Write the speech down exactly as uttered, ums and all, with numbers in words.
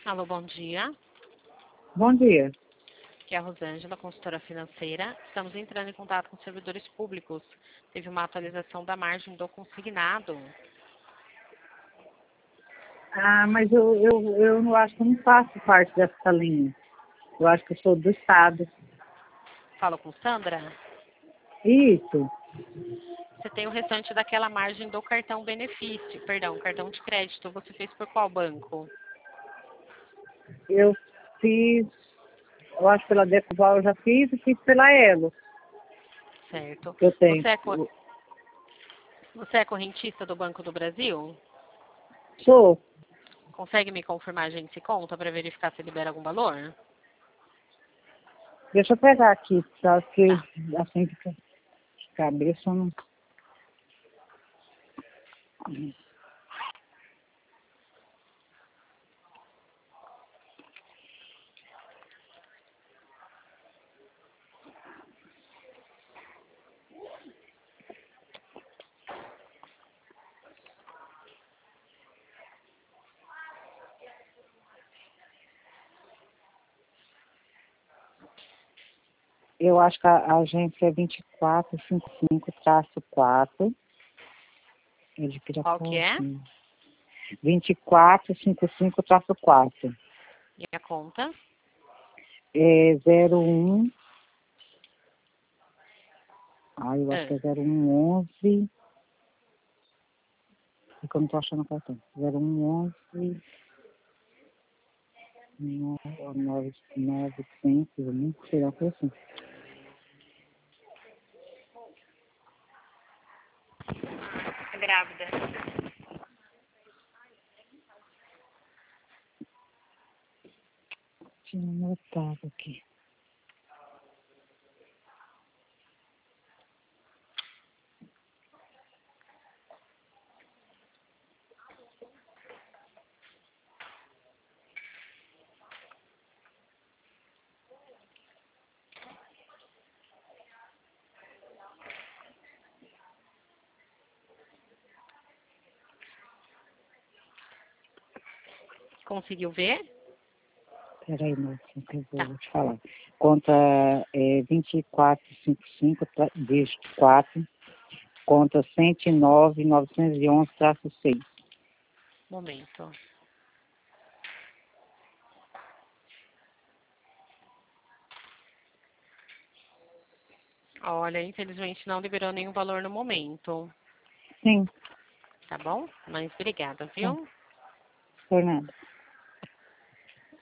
Alô, bom dia. Bom dia. Aqui é a Rosângela, consultora financeira. Estamos entrando em contato com servidores públicos. Teve uma atualização da margem do consignado. Ah, mas eu, eu, eu não acho que eu não faço parte dessa linha. Eu acho que eu sou do Estado. Falo com Sandra. Isso. Você tem o restante daquela margem do cartão benefício, perdão, cartão de crédito. Você fez por qual banco? Eu fiz, eu acho que pela Decoval eu já fiz e fiz pela Elo. Certo. Eu tenho. Você é, co- você é correntista do Banco do Brasil? Sou. Consegue me confirmar a agência e conta para verificar se libera algum valor? Deixa eu pegar aqui, tá? Porque Tá. assim fica de cabeça eu não. Eu acho que a, a agência é vinte e quatro cinquenta e cinco traço quatro. É de Qual que é? Pirapozinho. vinte e quatro cinquenta e cinco traço quatro. E a conta? É zero um. Ah, eu acho que Ah, é zero um onze. É que eu não tô achando o cartão. zero um onze. nove novecentos. Eu nem sei lá, foi assim. é grávida. Tinha anotado aqui. Conseguiu ver? Peraí, moça, que eu vou Tá. vou te falar. Conta é, vinte e quatro cinquenta e cinco, tra- dígito quatro. Conta cento e nove mil novecentos e onze, traço seis. Momento. Olha, infelizmente não liberou nenhum valor no momento. Sim, Tá bom? Mas obrigada, tá. viu? Por nada.